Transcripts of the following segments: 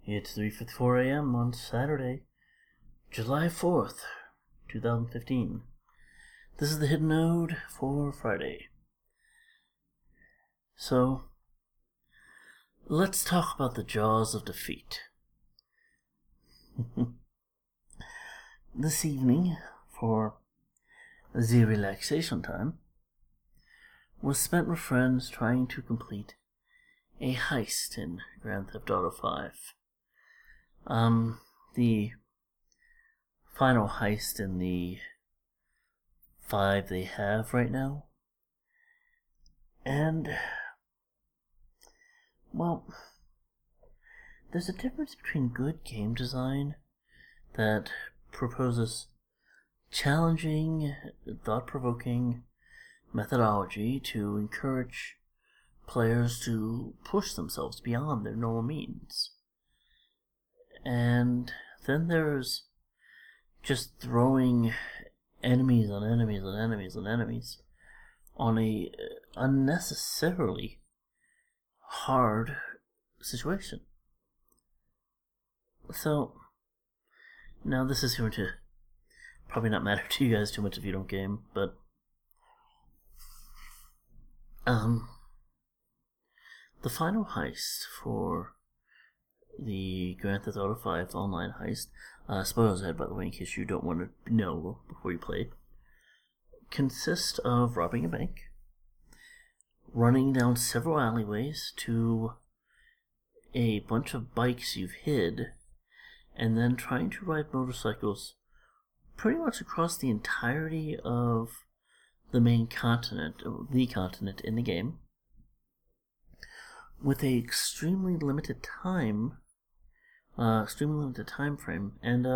It's 3:54 a.m. on Saturday, July 4th, 2015. This is the Hidden Node for Friday. So, let's talk about the jaws of defeat. This evening, for the relaxation time, was spent with friends trying to complete a heist in Grand Theft Auto 5. The final heist in the 5 they have right now. And, well, there's a difference between good game design that proposes challenging, thought-provoking methodology to encourage players to push themselves beyond their normal means. And then there's just throwing enemies on enemies on enemies on enemies on a unnecessarily hard situation. So, now this is going to probably not matter to you guys too much if you don't game, but the final heist for the Grand Theft Auto 5 online heist, spoilers ahead by the way in case you don't want to know before you play, consists of robbing a bank, running down several alleyways to a bunch of bikes you've hid, and then trying to ride motorcycles pretty much across the entirety of the main continent, the continent in the game, with a extremely limited time frame, and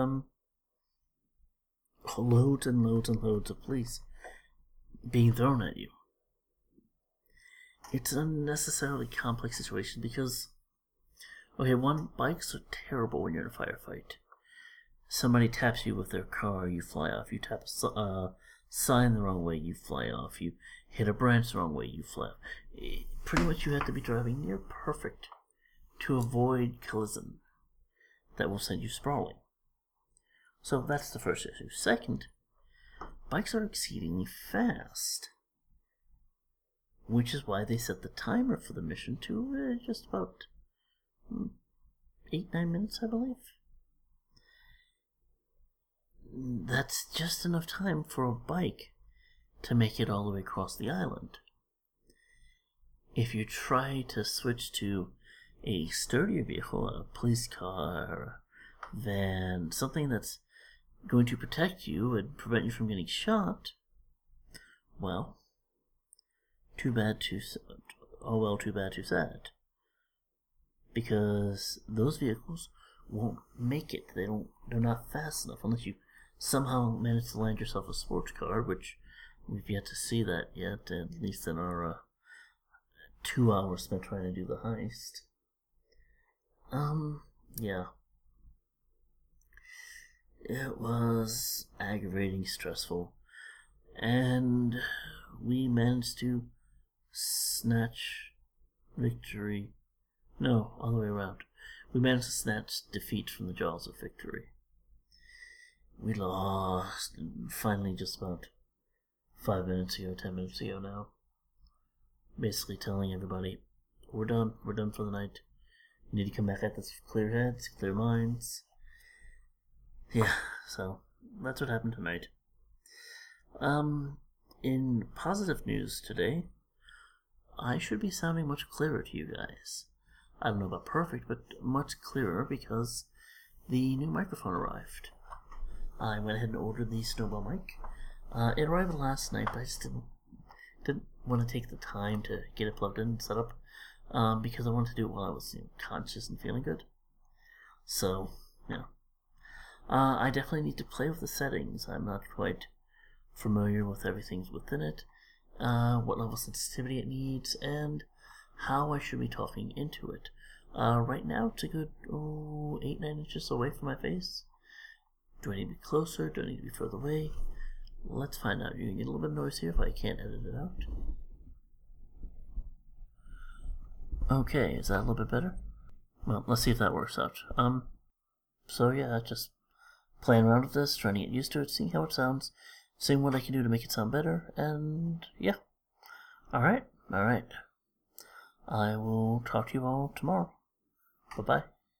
loads and loads and loads of police being thrown at you. It's an unnecessarily complex situation because, okay, one, bikes are terrible when you're in a firefight. Somebody taps you with their car, you fly off. You tap a sign the wrong way, you fly off. You hit a branch the wrong way, you fly off. Pretty much you have to be driving near perfect to avoid collision that will send you sprawling. So that's the first issue. Second, bikes are exceedingly fast, which is why they set the timer for the mission to just about 8-9 minutes, I believe. That's just enough time for a bike to make it all the way across the island. If you try to switch to a sturdier vehicle, a police car, a van, something that's going to protect you and prevent you from getting shot, well, too bad, too sad. Because those vehicles won't make it. They're not fast enough unless you somehow manage to land yourself a sports car, which we've yet to see that yet, at least in our 2 hours spent trying to do the heist. Yeah. It was aggravating, stressful, and we managed to snatch victory. No, all the way around. We managed to snatch defeat from the jaws of victory. We lost, finally, just about 5 minutes ago, 10 minutes ago now. Basically telling everybody, we're done for the night. You need to come back at this with clear heads, clear minds. Yeah, so that's what happened tonight. In positive news today, I should be sounding much clearer to you guys. I don't know about perfect, but much clearer because the new microphone arrived. I went ahead and ordered the Snowball mic. It arrived last night, but I just didn't want to take the time to get it plugged in and set up, because I wanted to do it while I was conscious and feeling good. So, yeah. I definitely need to play with the settings. I'm not quite familiar with everything within it, what level of sensitivity it needs, and how I should be talking into it. Right now, it's a good 8-9 inches away from my face. Do I need to be closer? Do I need to be further away? Let's find out. You can get a little bit of noise here if I can't edit it out. Okay, is that a little bit better? Well, let's see if that works out. So yeah, just playing around with this, trying to get used to it, seeing how it sounds, seeing what I can do to make it sound better, and yeah. Alright. I will talk to you all tomorrow. Bye-bye.